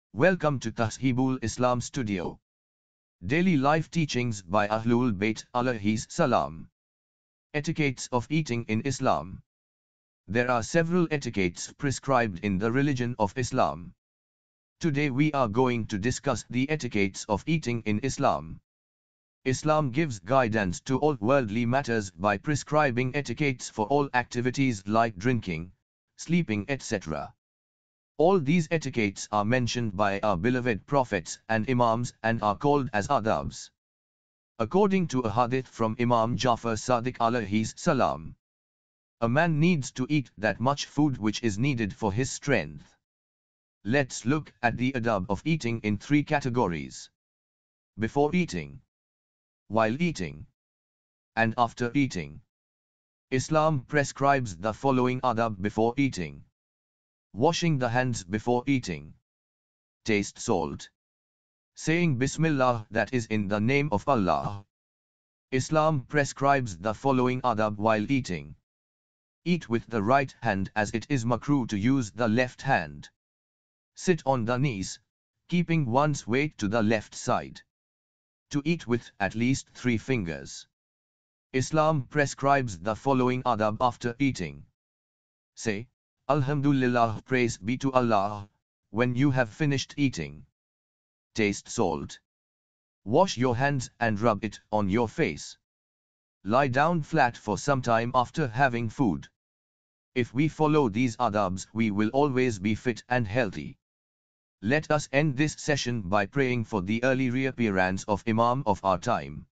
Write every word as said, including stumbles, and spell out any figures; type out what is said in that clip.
Welcome to Tasheebul Islam Studio. Daily life teachings by Ahlul Bayt alayhis salam. Etiquettes of eating in Islam. There are several etiquettes prescribed in the religion of Islam. Today we are going to discuss the etiquettes of eating in Islam. Islam gives guidance to all worldly matters by prescribing etiquettes for all activities like drinking, sleeping, et cetera. All these etiquettes are mentioned by our beloved prophets and imams and are called as adabs. According to a hadith from Imam Jafar Sadiq alayhis salam, a man needs to eat that much food which is needed for his strength. Let's look at the adab of eating in three categories: before eating, while eating, and after eating. Islam prescribes the following adab before eating: washing the hands before eating, taste salt, saying Bismillah, that is in the name of Allah. Islam prescribes the following adab while eating: eat with the right hand as it is makruh to use the left hand. Sit on the knees, keeping one's weight to the left side. To eat with at least three fingers. Islam prescribes the following adab after eating: say, Alhamdulillah, praise be to Allah, when you have finished eating. Taste salt. Wash your hands and rub it on your face. Lie down flat for some time after having food. If we follow these adabs, we will always be fit and healthy. Let us end this session by praying for the early reappearance of Imam of our time.